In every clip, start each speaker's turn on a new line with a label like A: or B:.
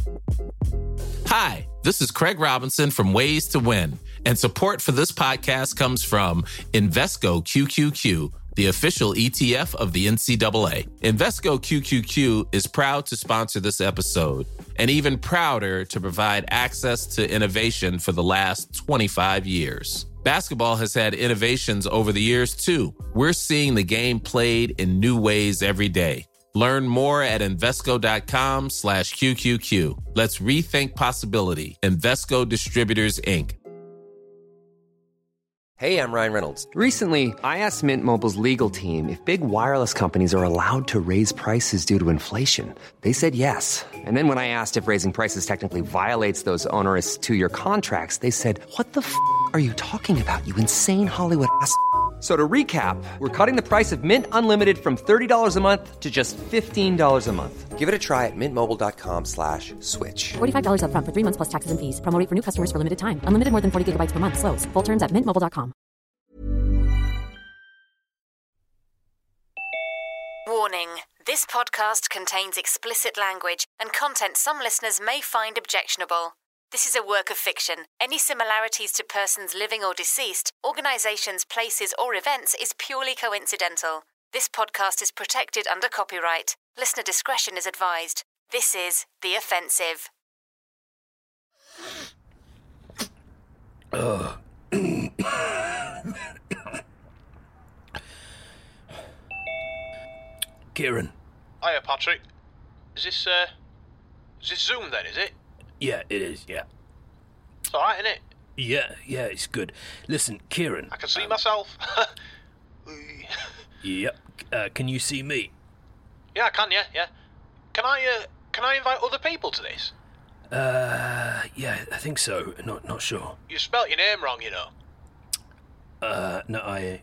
A: Hi, this is Craig Robinson from Ways to Win, and support for this podcast comes from Invesco QQQ, the official ETF of the NCAA. Invesco QQQ is proud to sponsor this episode, and even prouder to provide access to innovation for the last 25 years. Basketball has had innovations over the years, too. We're seeing the game played in new ways every day. Learn more at Invesco.com/QQQ. Let's rethink possibility. Invesco Distributors, Inc.
B: Hey, I'm Ryan Reynolds. Recently, I asked Mint Mobile's legal team if big wireless companies are allowed to raise prices due to inflation. They said yes. And then when I asked if raising prices technically violates those onerous two-year contracts, they said, "What the f*** are you talking about, you insane Hollywood ass?" So to recap, we're cutting the price of Mint Unlimited from $30 a month to just $15 a month. Give it a try at mintmobile.com/switch.
C: $45 up front for 3 months plus taxes and fees. Promo rate for new customers for limited time. Unlimited more than 40 gigabytes per month. Slows full terms at mintmobile.com.
D: Warning. This podcast contains explicit language and content some listeners may find objectionable. This is a work of fiction. Any similarities to persons living or deceased, organizations, places, or events is purely coincidental. This podcast is protected under copyright. Listener discretion is advised. This is The Offensive.
E: Kieran.
F: Hiya, Patrick. Is this Zoom then, is it?
E: Yeah, it is, yeah.
F: It's alright, isn't it?
E: Yeah, it's good. Listen, Kieran.
F: I can see myself.
E: Yep. Can you see me?
F: Yeah, I can, yeah. Can I invite other people to this?
E: Yeah, I think so. Not sure.
F: You spelt your name wrong, you know.
E: No, I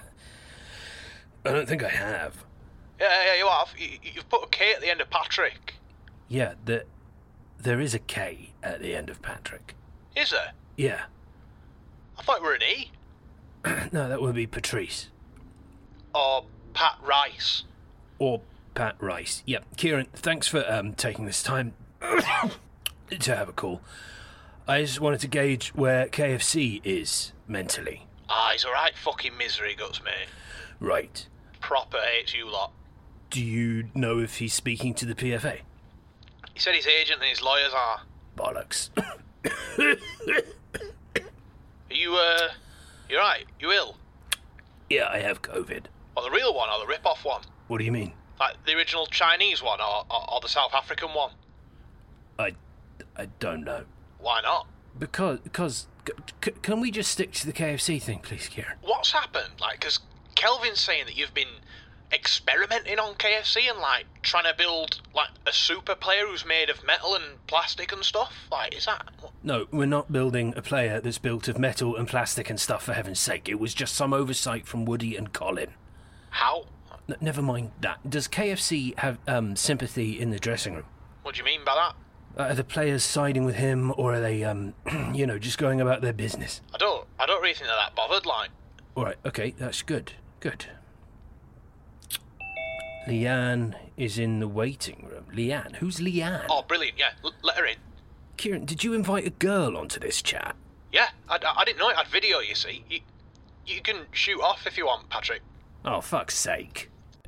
E: don't think I have.
F: Yeah, you have. You've put a K at the end of Patrick.
E: Yeah, there is a K at the end of Patrick.
F: Is there?
E: Yeah.
F: I thought it were an E.
E: No, that would be Patrice.
F: Or Pat Rice.
E: Or Pat Rice. Yep. Kieran, thanks for taking this time to have a call. I just wanted to gauge where KFC is mentally.
F: He's a right fucking misery guts, mate.
E: Right.
F: Proper hates you lot.
E: Do you know if he's speaking to the PFA?
F: He said his agent and his lawyers are.
E: Bollocks.
F: Are you right? You ill?
E: Yeah, I have COVID.
F: Or the real one, or the rip-off one?
E: What do you mean?
F: Like the original Chinese one, or the South African one?
E: I don't know.
F: Why not?
E: Because can we just stick to the KFC thing, please, Kieran?
F: What's happened? Like, because Kelvin's saying that you've been experimenting on KFC and, like, trying to build, like, a super player who's made of metal and plastic and stuff? Like, is that...
E: No, we're not building a player that's built of metal and plastic and stuff, for heaven's sake. It was just some oversight from Woody and Colin.
F: How?
E: Never mind that. Does KFC have sympathy in the dressing room?
F: What do you mean by that?
E: Are the players siding with him, or are they, just going about their business?
F: I don't really think they're that bothered, like.
E: All right, okay, that's good. Good. Leanne is in the waiting room. Leanne? Who's Leanne?
F: Oh, brilliant, yeah. Let her in.
E: Kieran, did you invite a girl onto this chat?
F: Yeah, I didn't know it had video, you see. You can shoot off if you want, Patrick.
E: Oh, fuck's sake.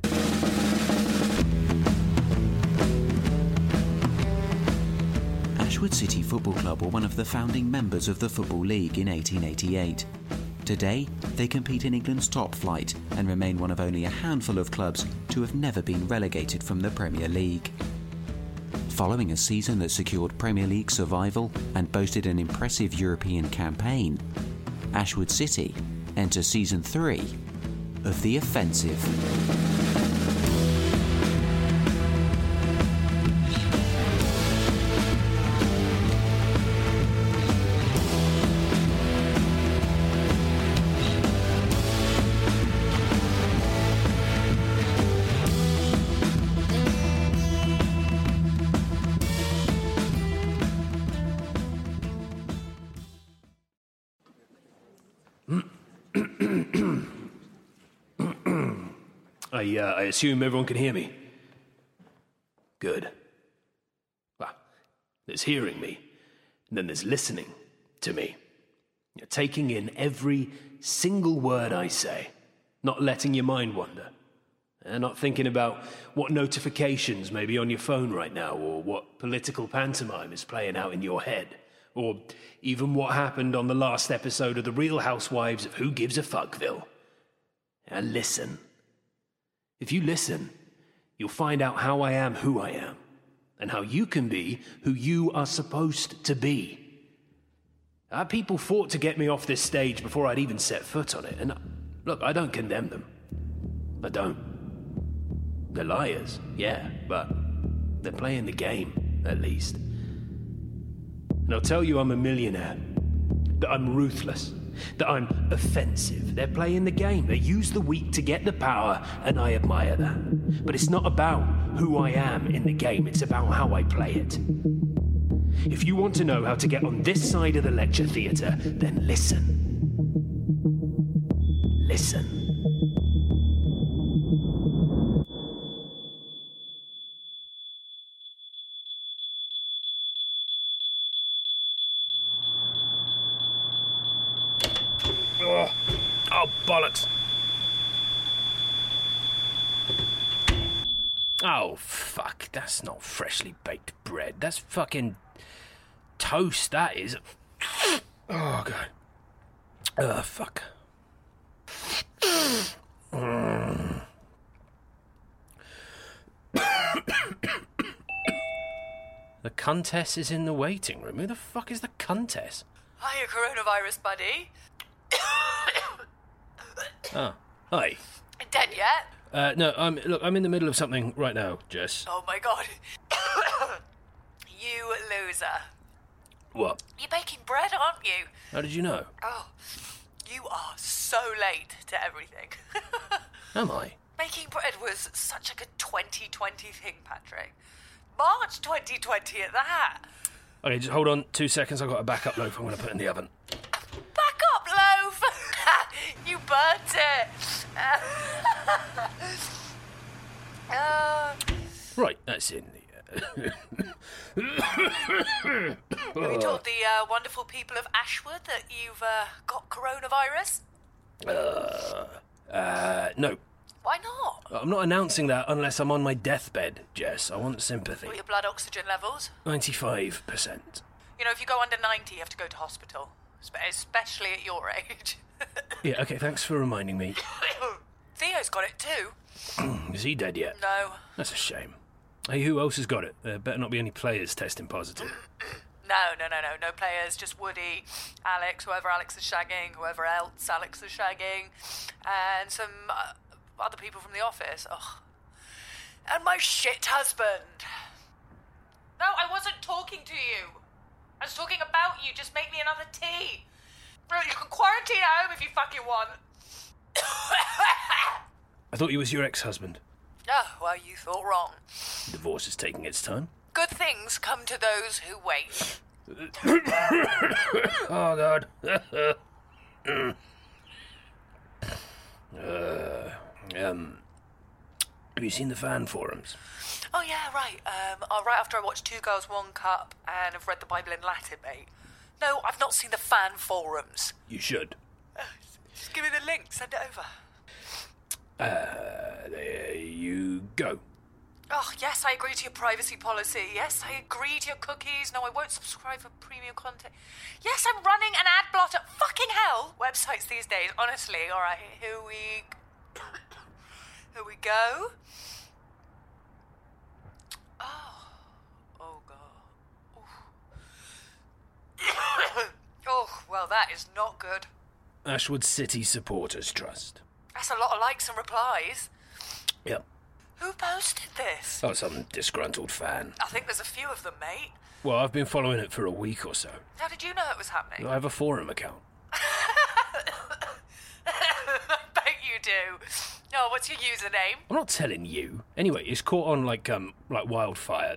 G: Ashwood City Football Club were one of the founding members of the Football League in 1888. Today, they compete in England's top flight and remain one of only a handful of clubs to have never been relegated from the Premier League. Following a season that secured Premier League survival and boasted an impressive European campaign, Ashwood City enter Season 3 of The Offensive.
E: I assume everyone can hear me. Good. Well, There's hearing me, and then there's listening to me. You're taking in every single word I say, not letting your mind wander. And not thinking about what notifications may be on your phone right now, or what political pantomime is playing out in your head, or even what happened on the last episode of The Real Housewives of Who Gives a Fuckville. And listen. If you listen, you'll find out how I am who I am, and how you can be who you are supposed to be. Our people fought to get me off this stage before I'd even set foot on it, and look, I don't condemn them. I don't. They're liars, yeah, but they're playing the game, at least. And I'll tell you I'm a millionaire, that I'm ruthless, that I'm offensive. They're playing the game. They use the weak to get the power, and I admire that. But it's not about who I am in the game, it's about how I play it. If you want to know how to get on this side of the lecture theatre, then listen. Listen. Oh, bollocks. Oh, fuck. That's not freshly baked bread. That's fucking toast, that is. Oh, God. Oh, fuck. The Countess is in the waiting room. Who the fuck is the Countess?
H: Hiya, coronavirus buddy.
E: Oh, hi.
H: Dead yet?
E: No, I'm in the middle of something right now, Jess.
H: Oh my god. You loser.
E: What?
H: You're baking bread, aren't you?
E: How did you know?
H: Oh, you are so late to everything.
E: Am I?
H: Making bread was such a good 2020 thing, Patrick. March 2020 at that.
E: Okay, just hold on 2 seconds. I've got a backup loaf I'm going to put in the oven.
H: Backup loaf! You burnt it.
E: Right, that's in the...
H: Have you told the wonderful people of Ashwood that you've got coronavirus?
E: No.
H: Why not?
E: I'm not announcing that unless I'm on my deathbed, Jess. I want sympathy.
H: What are your blood oxygen levels?
E: 95%.
H: You know, if you go under 90, you have to go to hospital. Especially at your age.
E: Yeah, okay, thanks for reminding me.
H: Theo's got it too.
E: Is he dead yet?
H: No.
E: That's a shame. Hey, who else has got it? There better not be any players testing positive.
H: No players, just Woody, Alex, whoever Alex is shagging, whoever else Alex is shagging, and some other people from the office. Ugh. And my shit husband. No, I wasn't talking to you. I was talking about you. Just make me another tea. You can quarantine at home if you fucking want.
E: I thought he was your ex-husband.
H: Oh, well, you thought wrong.
E: Divorce is taking its time.
H: Good things come to those who wait.
E: Oh, God. Have you seen the fan forums?
H: Oh, yeah, right. Right after I watched Two Girls, One Cup and have read the Bible in Latin, mate. No, I've not seen the fan forums.
E: You should.
H: Just give me the link, send it over.
E: There you go.
H: Oh, yes, I agree to your privacy policy. Yes, I agree to your cookies. No, I won't subscribe for premium content. Yes, I'm running an ad blotter. Fucking hell. Websites these days, honestly. All right, here we go. Oh, God. Oh, well, that is not good.
E: Ashwood City Supporters Trust.
H: That's a lot of likes and replies.
E: Yep.
H: Who posted this?
E: Oh, some disgruntled fan.
H: I think there's a few of them, mate.
E: Well, I've been following it for a week or so.
H: How did you know it was happening?
E: I have a forum account.
H: I bet you do. Oh, what's your username?
E: I'm not telling you. Anyway, it's caught on like wildfire.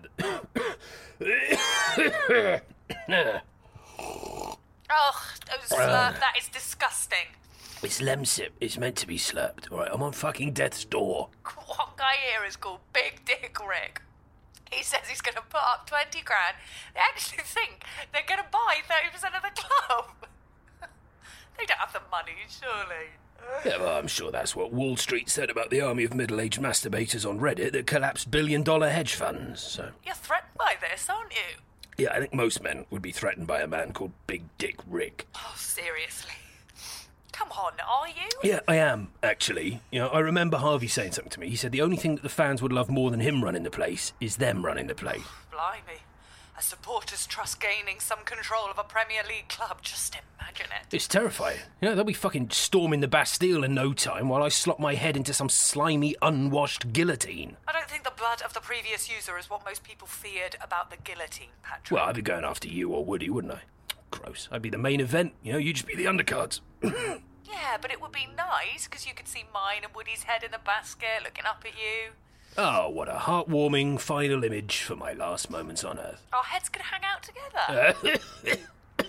H: Oh, slurp, that is disgusting.
E: It's Lemsip. It's meant to be slurped. All right, I'm on fucking death's door.
H: What guy here is called Big Dick Rick? He says he's going to put up 20 grand. They actually think they're going to buy 30% of the club. They don't have the money, surely.
E: Yeah, well, I'm sure that's what Wall Street said about the army of middle-aged masturbators on Reddit that collapsed billion-dollar hedge funds, so...
H: You're threatened by this, aren't you?
E: Yeah, I think most men would be threatened by a man called Big Dick Rick.
H: Oh, seriously? Come on, are you?
E: Yeah, I am, actually. You know, I remember Harvey saying something to me. He said the only thing that the fans would love more than him running the place is them running the place.
H: Blimey. A supporters' trust gaining some control of a Premier League club. Just imagine it.
E: It's terrifying. You know, they'll be fucking storming the Bastille in no time while I slot my head into some slimy, unwashed guillotine.
H: I don't think the blood of the previous user is what most people feared about the guillotine, Patrick.
E: Well, I'd be going after you or Woody, wouldn't I? Gross. I'd be the main event. You know, you'd just be the undercards.
H: Yeah, but it would be nice, because you could see mine and Woody's head in the basket looking up at you.
E: Oh, what a heartwarming final image for my last moments on Earth.
H: Our heads could hang out together.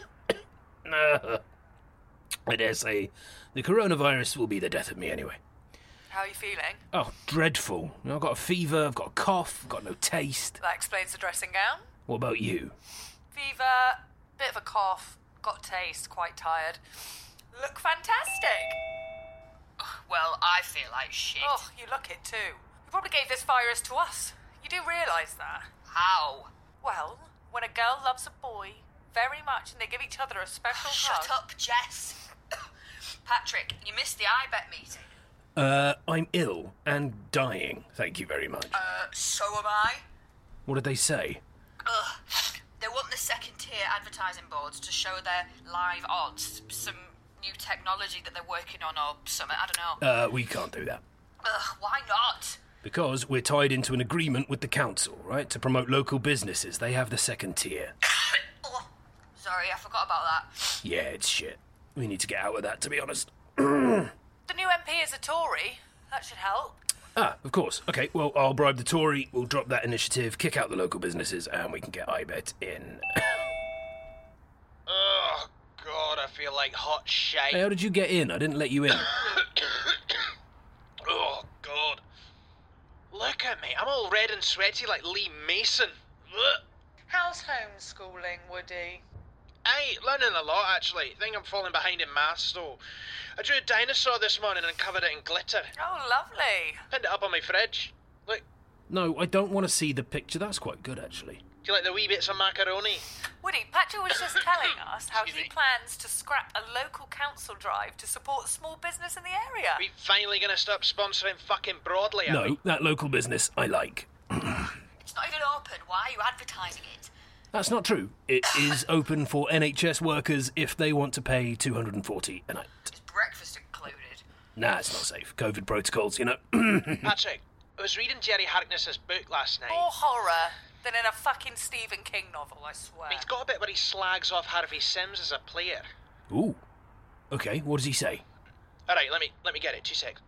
E: I dare say the coronavirus will be the death of me anyway.
H: How are you feeling?
E: Oh, dreadful. You know, I've got a fever, I've got a cough, I've got no taste.
H: That explains the dressing gown.
E: What about you?
H: Fever, bit of a cough, got taste, quite tired. Look fantastic.
I: Well, I feel like shit.
H: Oh, you look it too. You probably gave this virus to us. You do realise that?
I: How?
H: Well, when a girl loves a boy very much and they give each other a special hug...
I: Shut up, Jess. Patrick, you missed the IBET meeting.
E: I'm ill and dying, thank you very much.
I: So am I.
E: What did they say?
I: They want the second-tier advertising boards to show their live odds. Some new technology that they're working on or something, I don't know.
E: We can't do that.
I: Why not?
E: Because we're tied into an agreement with the council, right? To promote local businesses. They have the second tier.
I: Oh, sorry, I forgot about that.
E: Yeah, it's shit. We need to get out of that, to be honest.
H: The new MP is a Tory. That should help.
E: Ah, of course. Okay, well, I'll bribe the Tory, we'll drop that initiative, kick out the local businesses, and we can get IBET in.
F: Oh, God, I feel like hot shite.
E: Hey, how did you get in? I didn't let you in.
F: Oh, God. Look at me. I'm all red and sweaty like Lee Mason. Ugh.
H: How's homeschooling, Woody?
F: Aye, learning a lot, actually. Think I'm falling behind in maths, though. I drew a dinosaur this morning and covered it in glitter.
H: Oh, lovely.
F: Pinned it up on my fridge. Look,
E: No, I don't want to see the picture. That's quite good, actually.
F: do you like the wee bits of macaroni?
H: Woody, Patrick was just telling us how
F: Excuse
H: he
F: me.
H: plans to scrap a local council drive to support small business in the area.
F: We finally gonna stop sponsoring fucking Broadly, are
E: No,
F: we?
E: that local business I like.
I: It's not even open. Why are you advertising it?
E: That's not true. It is open for NHS workers if they want to pay $240 a night.
I: Is breakfast included?
E: Nah, it's not safe. COVID protocols, you know.
F: Patrick, I was reading Jerry Harkness's book last night.
H: More horror than in a fucking Stephen King novel, I swear.
F: He's got a bit where he slags off Harvey Sims as a player.
E: Ooh. Okay, what does he say?
F: Alright, let me get it. 2 seconds.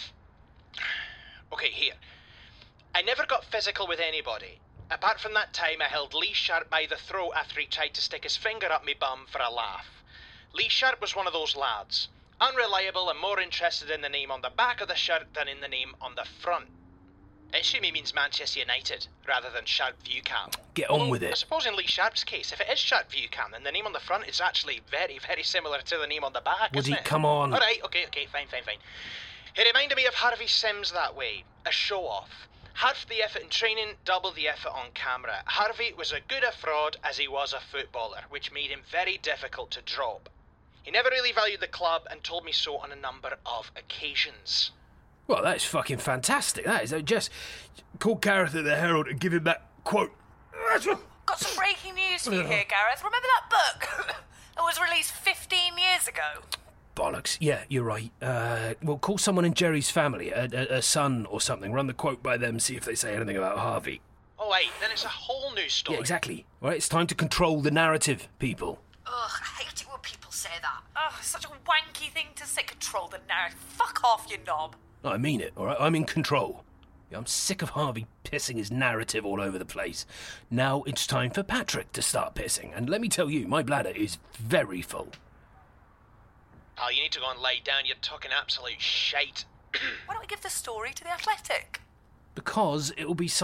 F: Okay, here. I never got physical with anybody. Apart from that time I held Lee Sharp by the throat after he tried to stick his finger up me bum for a laugh. Lee Sharp was one of those lads. Unreliable and more interested in the name on the back of the shirt than in the name on the front. I assume he means Manchester United, rather than Sharp View Cam.
E: Get on with
F: I
E: it.
F: suppose in Lee Sharp's case, if it is Sharp View Cam, then the name on the front is actually very, very similar to the name on the back,
E: Woody,
F: isn't it?
E: come on.
F: Alright, okay, fine. He reminded me of Harvey Sims that way. A show-off. Half the effort in training, double the effort on camera. Harvey was as good a fraud as he was a footballer, which made him very difficult to drop. He never really valued the club and told me so on a number of occasions.
E: Well, that's fucking fantastic. That is. Just call Gareth at the Herald and give him that quote.
H: Got some breaking news for you here, Gareth. Remember that book that was released 15 years ago?
E: Bollocks. Yeah, you're right. Well, call someone in Jerry's family, a son or something. Run the quote by them, see if they say anything about Harvey.
F: Oh, wait, then it's a whole new story.
E: Yeah, exactly. Right, it's time to control the narrative, people.
I: Ugh, I hate it when people say that.
H: Oh, such a wanky thing to say. Control the narrative. Fuck off, you knob.
E: I mean it, all right? I'm in control. Yeah, I'm sick of Harvey pissing his narrative all over the place. Now it's time for Patrick to start pissing. And let me tell you, my bladder is very full.
F: Pal, you need to go and lie down. You're talking absolute shite.
H: Why don't we give the story to the Athletic?
E: Because it will be some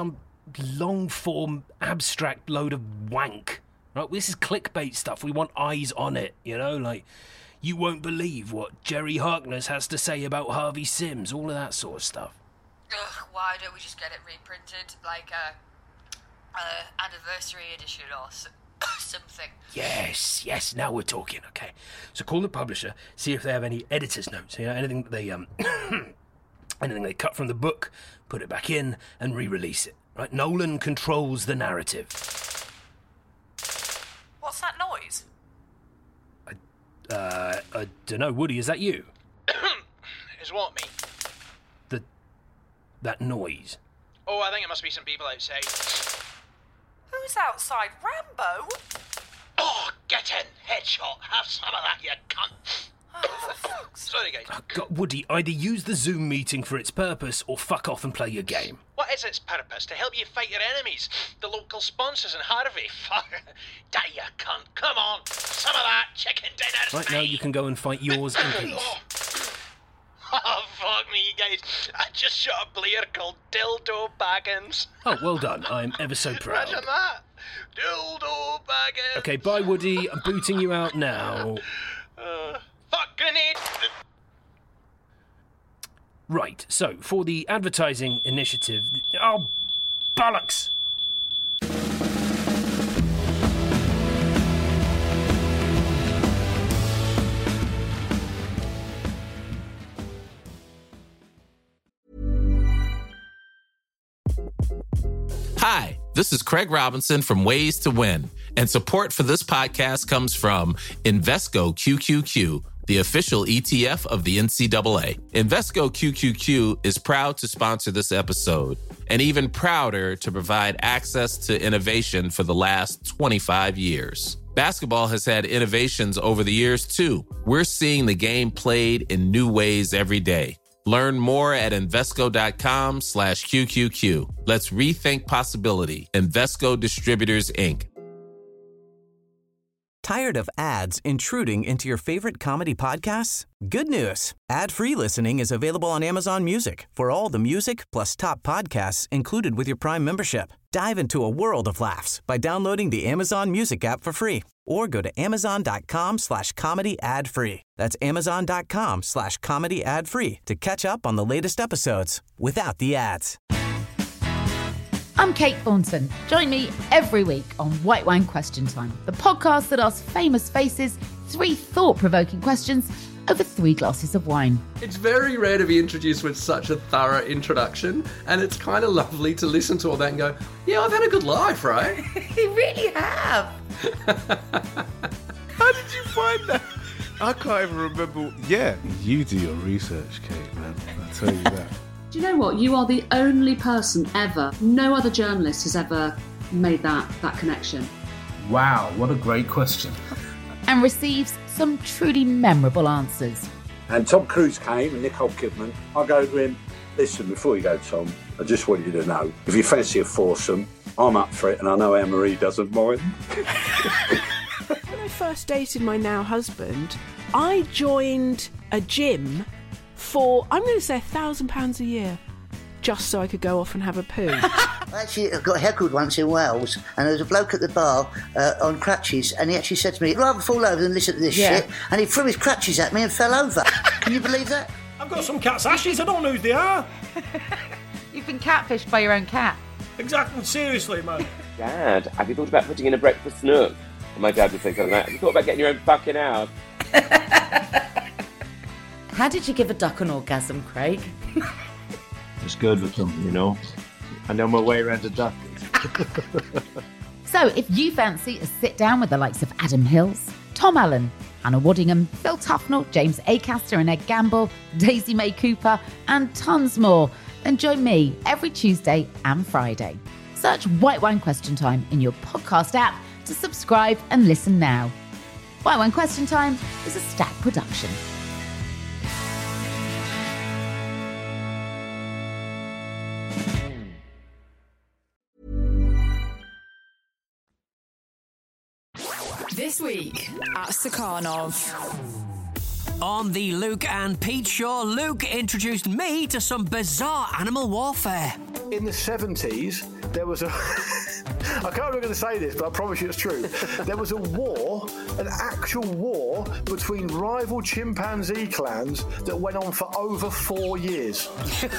E: long-form, abstract load of wank. Right? This is clickbait stuff. We want eyes on it, you know? Like, you won't believe what Jerry Harkness has to say about Harvey Sims, all of that sort of stuff.
I: Ugh, why don't we just get it reprinted, like a anniversary edition or something?
E: Yes, now we're talking, okay. So call the publisher, see if they have any editor's notes, you know, anything that they, anything they cut from the book, put it back in, and re-release it, right? Nolan controls the narrative.
H: What's that noise?
E: I don't know, Woody, is that you?
F: Is what, me?
E: That noise.
F: Oh, I think it must be some people outside.
H: Who's outside? Rambo?
F: Oh, get in! Headshot! Have some of that, you cunt!
H: Oh, for fuck's sake.
F: Sorry, guys.
E: Oh, God, Woody, either use the Zoom meeting for its purpose or fuck off and play your game.
F: What is its purpose? To help you fight your enemies? The local sponsors in Harvey? Fuck. Die, you cunt. Come on. Some of that chicken dinner's
E: Right, now you can go and fight yours in peace.
F: Oh, fuck me, guys. I just shot a Blair called Dildo Baggins.
E: Oh, well done. I'm ever so proud.
F: Imagine that. Dildo Baggins.
E: Okay, bye, Woody. I'm booting you out now.
F: Fuck, grenade.
E: Right, so, for the advertising initiative... Oh, bollocks!
A: Hi, this is Craig Robinson from Ways to Win, and support for this podcast comes from Invesco QQQ, the official ETF of the NCAA. Invesco QQQ is proud to sponsor this episode, and even prouder to provide access to innovation for the last 25 years. Basketball has had innovations over the years, too. We're seeing the game played in new ways every day. Learn more at Invesco.com/QQQ. Let's rethink possibility. Invesco Distributors, Inc.
J: Tired of ads intruding into your favorite comedy podcasts? Good news. Ad-free listening is available on Amazon Music for all the music plus top podcasts included with your Prime membership. Dive into a world of laughs by downloading the Amazon Music app for free or go to amazon.com/comedy ad-free. That's amazon.com/comedy ad-free to catch up on the latest episodes without the ads.
K: I'm Kate Thornton. Join me every week on White Wine Question Time, the podcast that asks famous faces 3 thought-provoking questions over 3 glasses of wine.
L: It's very rare to be introduced with such a thorough introduction, and it's kind of lovely to listen to all that and go, yeah, I've had a good life, right?
K: You really have.
M: How did you find that? I can't even remember. Yeah, you do your research, Kate, man. I'll tell you that.
N: Do you know what? You are the only person ever, no other journalist has ever made that connection.
O: Wow, what a great question.
K: And receives some truly memorable answers.
P: And Tom Cruise came and Nicole Kidman. I go to him, listen, before you go, Tom, I just want you to know, if you fancy a foursome, I'm up for it, and I know Anne-Marie doesn't mind.
Q: When I first dated my now husband, I joined a gym for, I'm going to say £1,000 a year, just so I could go off and have a poo.
R: Actually, I got heckled once in Wales, and there was a bloke at the bar on crutches, and he actually said to me, I'd rather fall over than listen to this shit, and he threw his crutches at me and fell over. Can you believe that?
S: I've got some cat's ashes, I don't know who they are.
K: You've been catfished by your own cat.
S: Exactly, seriously, man.
T: Dad, have you thought about putting in a breakfast nook? And my dad would say something like, have you thought about getting your own fucking house?
K: How did you give a duck an orgasm, Craig?
O: Just good with them, you know. I know my way around a duck.
K: So, if you fancy a sit-down with the likes of Adam Hills, Tom Allen, Hannah Waddingham, Phil Tufnell, James Acaster and Ed Gamble, Daisy May Cooper, and tons more, then join me every Tuesday and Friday. Search White Wine Question Time in your podcast app to subscribe and listen now. White Wine Question Time is a Stack production.
U: This week at Stakhanov. On the Luke and Pete show, Luke introduced me to some bizarre animal warfare.
V: In the 70s, there was a... I can't remember going to say this, but I promise you it's true. There was a war, an actual war, between rival chimpanzee clans that went on for over 4 years.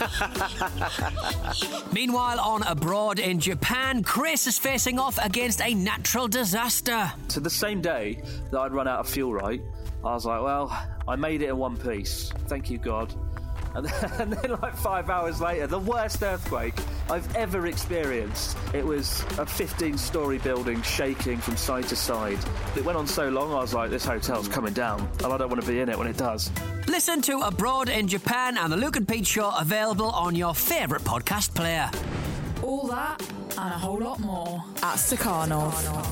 U: Meanwhile, on Abroad in Japan, Chris is facing off against a natural disaster.
W: So the same day that I'd run out of fuel, right, I was like, well, I made it in one piece. Thank you, God. And then like 5 hours later, the worst earthquake I've ever experienced. It was a 15-storey building shaking from side to side. It went on so long, I was like, this hotel's coming down, and I don't want to be in it when it does.
U: Listen to Abroad in Japan and the Luke and Pete show, available on your favourite podcast player.
X: All that and a whole lot more at Stakhanov.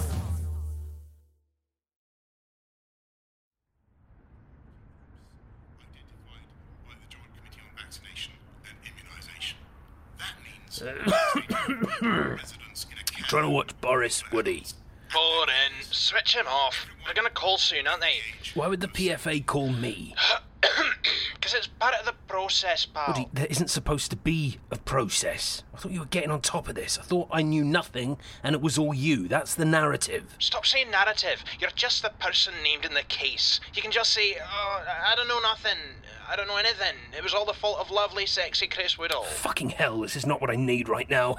E: Trying to watch Boris, Woody.
F: Boring. Switch him off. They're going to call soon, aren't they?
E: Why would the PFA call me?
F: Because it's part of the process, pal.
E: Woody, there isn't supposed to be a process. I thought you were getting on top of this. I thought I knew nothing and it was all you. That's the narrative.
F: Stop saying narrative. You're just the person named in the case. You can just say, oh, I don't know nothing. I don't know anything. It was all the fault of lovely, sexy Chris Woodall.
E: Fucking hell, this is not what I need right now.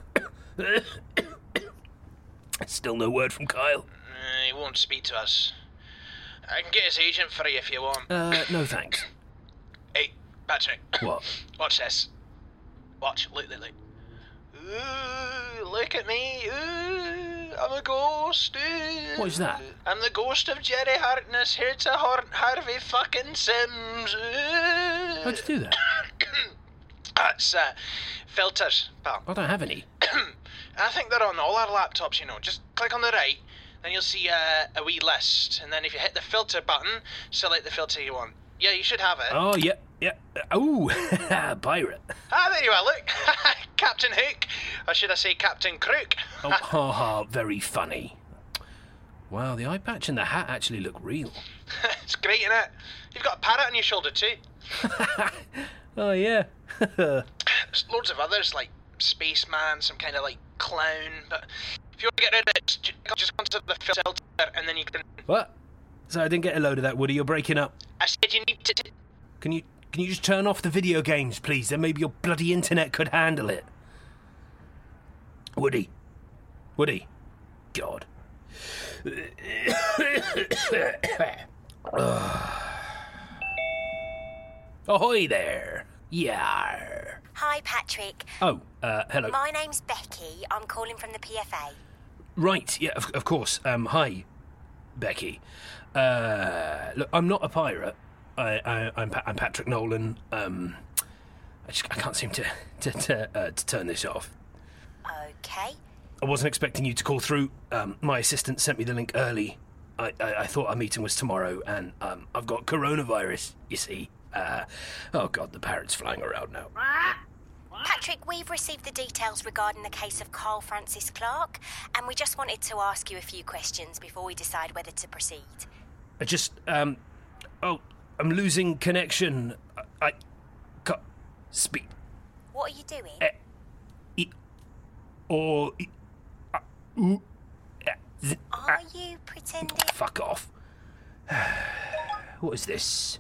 E: Still no word from Kyle.
F: He won't speak to us. I can get his agent for you if you want.
E: No thanks.
F: Hey, Patrick.
E: What?
F: Watch this. Watch. Look. Ooh, look at me. Ooh, I'm a ghost. Ooh.
E: What is that?
F: I'm the ghost of Jerry Harkness, here to haunt Harvey fucking Sims. Ooh.
E: How'd you do that?
F: That's filters, pal.
E: I don't have any.
F: I think they're on all our laptops, you know. Just click on the right, then you'll see a wee list, and then if you hit the filter button, select the filter you want. Yeah, you should have it.
E: Oh, yeah. Oh, pirate.
F: Ah, there you are, look. Captain Hook. Or should I say Captain Crook?
E: Oh, very funny. Wow, the eye patch and the hat actually look real.
F: It's great, isn't it? You've got a parrot on your shoulder too.
E: Oh, yeah.
F: There's loads of others, like Spaceman, some kind of like clown, but if you want to get rid of it, just go to the filter and then you can...
E: What? So I didn't get a load of that, Woody. You're breaking up.
F: I said you need to...
E: Can you just turn off the video games, please? Then maybe your bloody internet could handle it. Woody. God. Ahoy there. Yeah.
Y: Hi, Patrick.
E: Oh, hello.
Y: My name's Becky. I'm calling from the PFA.
E: Right, yeah, of course. Hi, Becky. Look, I'm not a pirate. I'm Patrick Nolan. I can't seem to turn this off.
Y: Okay.
E: I wasn't expecting you to call through. My assistant sent me the link early. I thought our meeting was tomorrow, and I've got coronavirus, you see. Oh, God, the parrot's flying around now.
Y: Patrick, we've received the details regarding the case of Carl Francis Clark, and we just wanted to ask you a few questions before we decide whether to proceed.
E: I'm losing connection. I can't speak.
Y: What are you doing? Are you pretending?
E: Fuck off. What is this?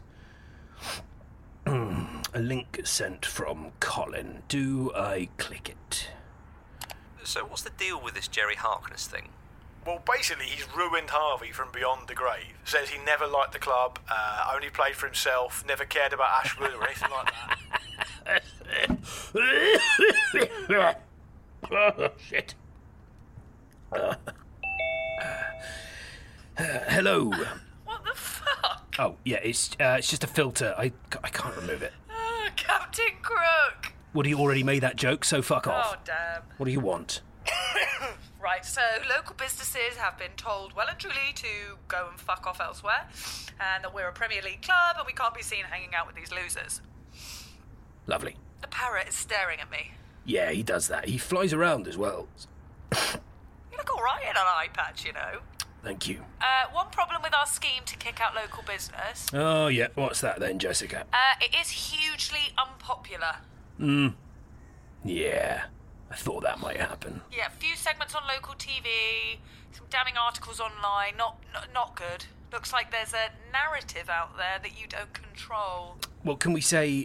E: A link sent from Colin. Do I click it?
Z: So what's the deal with this Jerry Harkness thing?
S: Well, basically, he's ruined Harvey from beyond the grave. Says he never liked the club, only played for himself, never cared about Ashwood or anything like
E: that. Oh, shit. Hello.
H: What the fuck?
E: Oh, yeah, it's just a filter. I can't remove it.
H: Captain Crook.
E: Woody already made that joke, so fuck off.
H: Oh, damn.
E: What do you want?
H: Right, so local businesses have been told well and truly to go and fuck off elsewhere, and that we're a Premier League club and we can't be seen hanging out with these losers.
E: Lovely.
H: The parrot is staring at me.
E: Yeah, he does that. He flies around as well.
H: You look all right in an eye patch, you know.
E: Thank you.
H: One problem with our scheme to kick out local business.
E: Oh, yeah. What's that then, Jessica?
H: It is hugely unpopular.
E: Yeah. I thought that might happen.
H: Yeah, a few segments on local TV, some damning articles online. Not good. Looks like there's a narrative out there that you don't control.
E: Well, can we say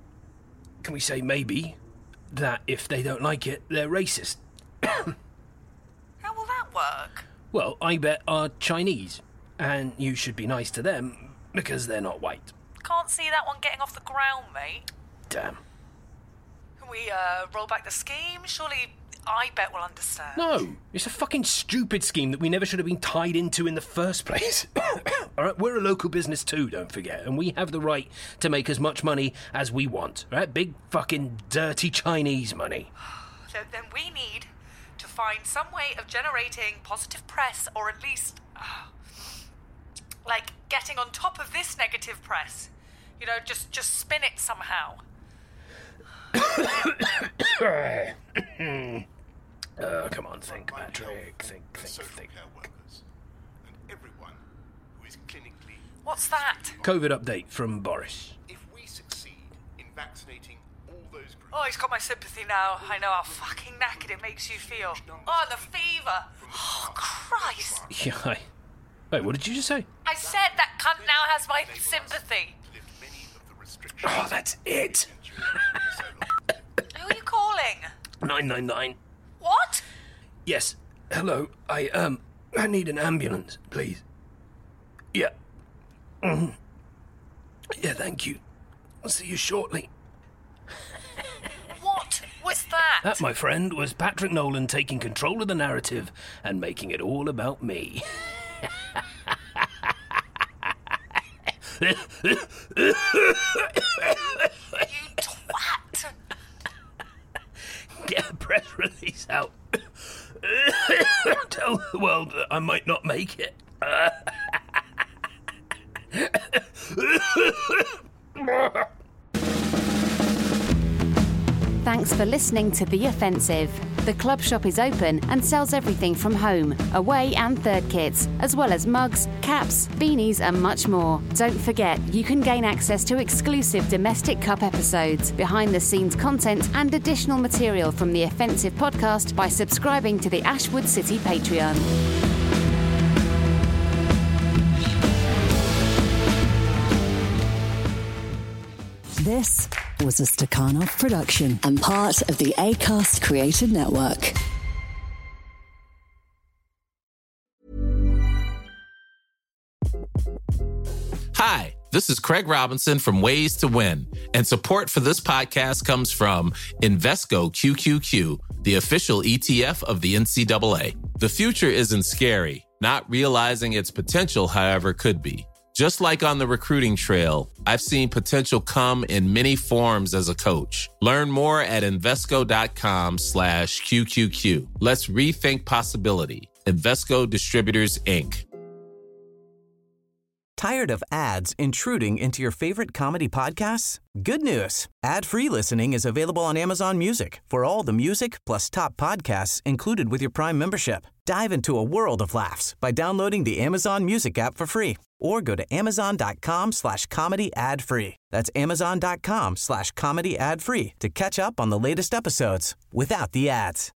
E: maybe that if they don't like it, they're racist?
H: How will that work?
E: Well, I bet are Chinese, and you should be nice to them because they're not white.
H: Can't see that one getting off the ground, mate.
E: Damn.
H: Can we roll back the scheme? Surely I bet will understand.
E: No, it's a fucking stupid scheme that we never should have been tied into in the first place. All right, we're a local business too, don't forget, and we have the right to make as much money as we want, right? Big fucking dirty Chinese money.
H: Then we need to find some way of generating positive press, or at least, like, getting on top of this negative press. You know, just spin it somehow.
E: Come on, think, Patrick. Think.
H: What's that?
E: COVID update from Boris.
A: If we succeed in vaccinating all those groups...
H: Oh, he's got my sympathy now. I know how fucking knackered it makes you feel. Oh, the fever. Oh, Christ.
E: Yeah, Wait, what did you just say?
H: I said that cunt now has my sympathy.
E: Oh, that's it.
H: Who are you calling?
E: 999.
H: What?
E: Yes. Hello. I need an ambulance, please. Yeah. Yeah, thank you. I'll see you shortly.
H: What was that?
E: That, my friend, was Patrick Nolan taking control of the narrative and making it all about me.
H: You twat!
E: Get a press release out. Tell the world that I might not make it.
B: Thanks for listening to The Offensive. The club shop is open and sells everything from home, away and third kits, as well as mugs, caps, beanies and much more. Don't forget, you can gain access to exclusive Domestic Cup episodes, behind-the-scenes content and additional material from The Offensive podcast by subscribing to the Ashwood City Patreon.
C: This was a Stakhanov production and part of the Acast Creative Network.
D: Hi, this is Craig Robinson from Ways to Win, and support for this podcast comes from Invesco QQQ, the official ETF of the NCAA. The future isn't scary. Not realizing its potential, however, could be. Just like on the recruiting trail, I've seen potential come in many forms as a coach. Learn more at Invesco.com/QQQ. Let's rethink possibility. Invesco Distributors, Inc.
J: Tired of ads intruding into your favorite comedy podcasts? Good news. Ad-free listening is available on Amazon Music for all the music plus top podcasts included with your Prime membership. Dive into a world of laughs by downloading the Amazon Music app for free or go to amazon.com/comedy ad-free. That's amazon.com/comedy ad-free to catch up on the latest episodes without the ads.